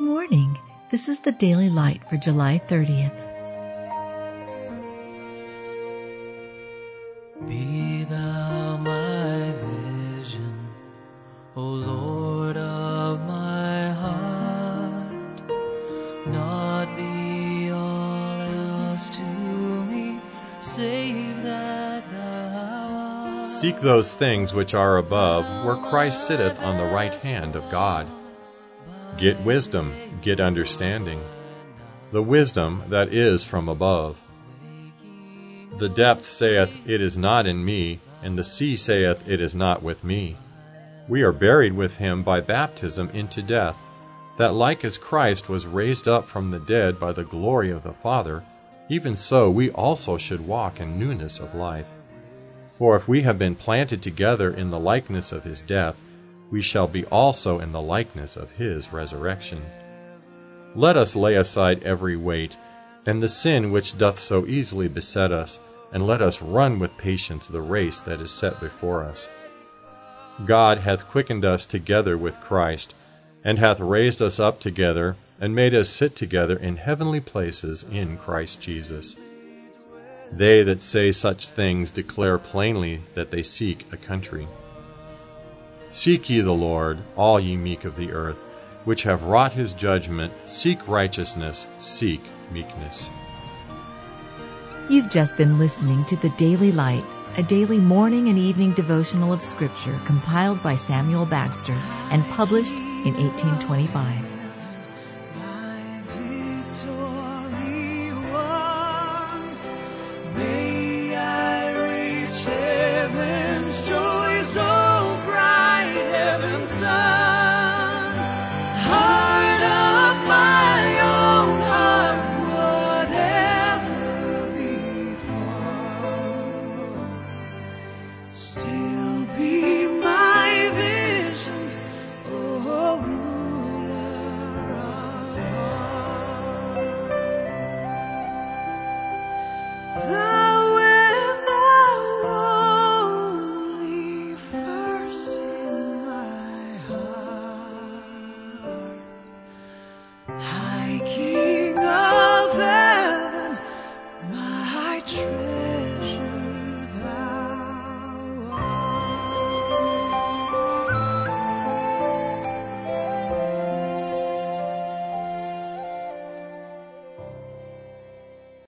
Good morning. This is the Daily Light for July 30th. Be thou my vision, O Lord of my heart, not be all else to me, save that thou art. Seek those things which are above, where Christ sitteth on the right hand of God. Get wisdom, get understanding, the wisdom that is from above. The depth saith, It is not in me, and the sea saith, It is not with me. We are buried with him by baptism into death, that like as Christ was raised up from the dead by the glory of the Father, even so we also should walk in newness of life. For if we have been planted together in the likeness of his death, we shall be also in the likeness of his resurrection. Let us lay aside every weight, and the sin which doth so easily beset us, and let us run with patience the race that is set before us. God hath quickened us together with Christ, and hath raised us up together, and made us sit together in heavenly places in Christ Jesus. They that say such things declare plainly that they seek a country. Seek ye the Lord, all ye meek of the earth, which have wrought his judgment. Seek righteousness, seek meekness. You've just been listening to the Daily Light, a daily morning and evening devotional of Scripture compiled by Samuel Bagster and published in 1825. My victory won, may I reach heaven's joy, so bright heaven's sun. Heart of my own heart, whatever befall, still be my vision, O ruler of all.